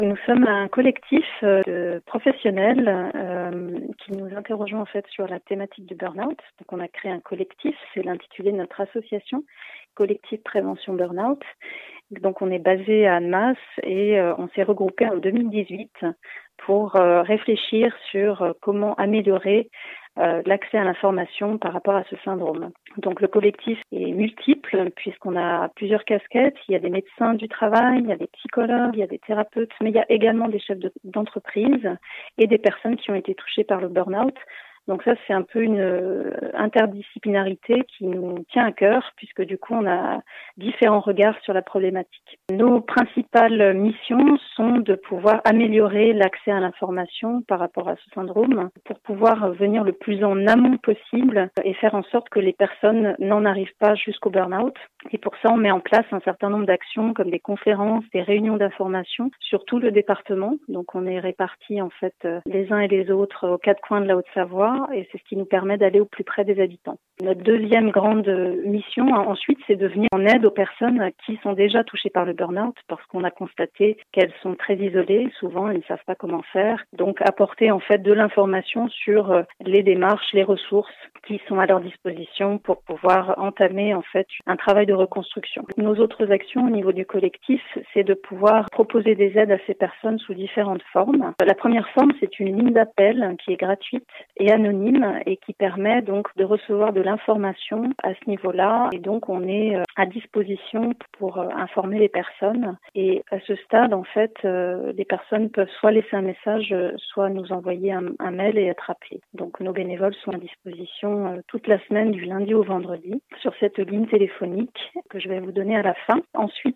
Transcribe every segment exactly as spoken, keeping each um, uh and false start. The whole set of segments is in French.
Nous sommes un collectif de professionnels euh, qui nous interrogeons en fait sur la thématique du burn-out. Donc on a créé un collectif, c'est l'intitulé de notre association, Collectif Prévention Burn-out. Donc on est basé à Annemasse et euh, on s'est regroupé en deux mille dix-huit pour euh, réfléchir sur euh, comment améliorer euh, l'accès à l'information par rapport à ce syndrome. Donc le collectif est multiple puisqu'on a plusieurs casquettes. Il y a des médecins du travail, il y a des psychologues, il y a des thérapeutes, mais il y a également des chefs de, d'entreprise et des personnes qui ont été touchées par le burn-out. Donc ça, c'est un peu une euh, interdisciplinarité qui nous tient à cœur, puisque du coup, on a différents regards sur la problématique. Nos principales missions sont de pouvoir améliorer l'accès à l'information par rapport à ce syndrome, pour pouvoir venir le plus en amont possible et faire en sorte que les personnes n'en arrivent pas jusqu'au burn-out. Et pour ça, on met en place un certain nombre d'actions, comme des conférences, des réunions d'information sur tout le département. Donc on est répartis en fait les uns et les autres aux quatre coins de la Haute-Savoie, et c'est ce qui nous permet d'aller au plus près des habitants. Notre deuxième grande mission, ensuite, c'est de venir en aide aux personnes qui sont déjà touchées par le burn-out, parce qu'on a constaté qu'elles sont très isolées, souvent elles ne savent pas comment faire. Donc apporter en fait de l'information sur les démarches, les ressources qui sont à leur disposition pour pouvoir entamer en fait un travail de reconstruction. Nos autres actions au niveau du collectif, c'est de pouvoir proposer des aides à ces personnes sous différentes formes. La première forme, c'est une ligne d'appel qui est gratuite et anonyme et qui permet donc de recevoir de l'information à ce niveau-là. Et donc on est à disposition pour informer les personnes. Et à ce stade, en fait, les personnes peuvent soit laisser un message, soit nous envoyer un, un mail et être appelées. Donc nos bénévoles sont à disposition toute la semaine du lundi au vendredi sur cette ligne téléphonique que je vais vous donner à la fin. Ensuite,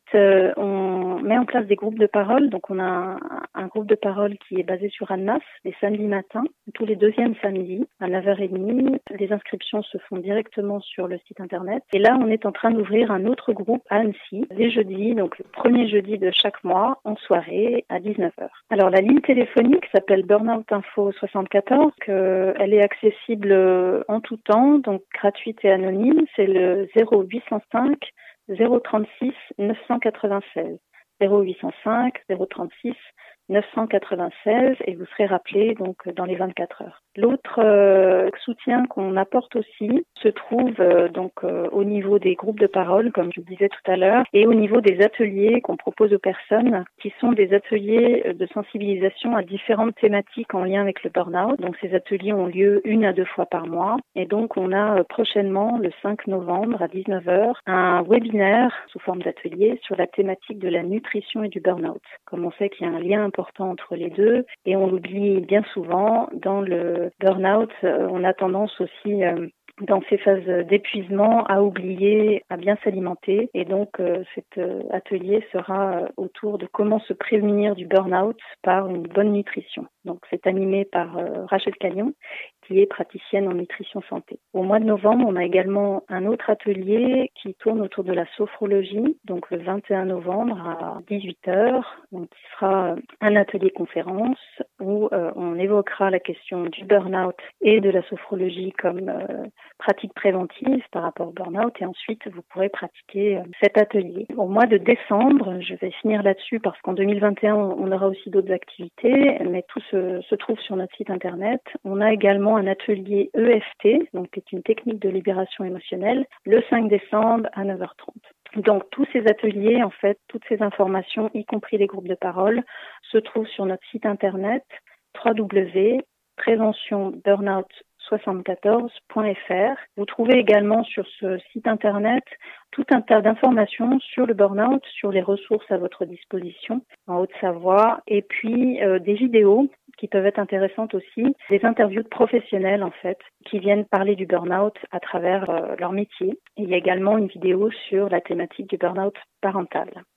on met en place des groupes de parole. Donc on a un, un groupe de parole qui est basé sur Annemasse les samedis matins, tous les deuxièmes samedis à neuf heures trente. Les inscriptions se font directement sur le site internet. Et là, on est en train d'ouvrir un autre groupe à Annecy, les jeudis, donc le premier jeudi de chaque mois, en soirée à dix-neuf heures. Alors, la ligne téléphonique s'appelle Burnout Info soixante-quatorze. Que elle est accessible en tout temps, donc gratuite et anonyme. C'est le zéro huit cent cinq zéro trente-six neuf cent quatre-vingt-seize. zéro huit cent cinq zéro trente-six neuf cent quatre-vingt-seize et vous serez rappelé donc dans les vingt-quatre heures. L'autre euh, soutien qu'on apporte aussi se trouve euh, donc euh, au niveau des groupes de parole, comme je le disais tout à l'heure, et au niveau des ateliers qu'on propose aux personnes, qui sont des ateliers de sensibilisation à différentes thématiques en lien avec le burn-out. Donc ces ateliers ont lieu une à deux fois par mois, et donc on a euh, prochainement, le cinq novembre à dix-neuf heures, un webinaire sous forme d'atelier sur la thématique de la nutrition et du burn-out. Comme on sait qu'il y a un lien important entre les deux, et on l'oublie bien souvent dans le burn-out, on a tendance aussi euh, dans ces phases d'épuisement à oublier, à bien s'alimenter. Et donc euh, cet euh, atelier sera euh, autour de comment se prémunir du burn-out par une bonne nutrition. Donc c'est animé par euh, Rachel Cagnon, qui est praticienne en nutrition santé. Au mois de novembre, on a également un autre atelier qui tourne autour de la sophrologie, donc le vingt et un novembre à dix-huit heures, donc qui sera un atelier conférence où euh, on évoquera la question du burn-out et de la sophrologie comme euh, pratique préventive par rapport au burn-out, et ensuite vous pourrez pratiquer euh, cet atelier. Au mois de décembre, je vais finir là-dessus parce qu'en deux mille vingt et un, on aura aussi d'autres activités, mais tout se, se trouve sur notre site internet. On a également un atelier E F T, donc qui est une technique de libération émotionnelle, le cinq décembre à neuf heures trente. Donc tous ces ateliers, en fait, toutes ces informations, y compris les groupes de parole, se trouvent sur notre site internet w w w point prévention burnout soixante-quatorze point f r. Vous trouvez également sur ce site internet tout un tas d'informations sur le burn-out, sur les ressources à votre disposition en Haute-Savoie, et puis euh, des vidéos qui peuvent être intéressantes aussi, des interviews de professionnels en fait, qui viennent parler du burn-out à travers euh, leur métier. Et il y a également une vidéo sur la thématique du burn-out parental.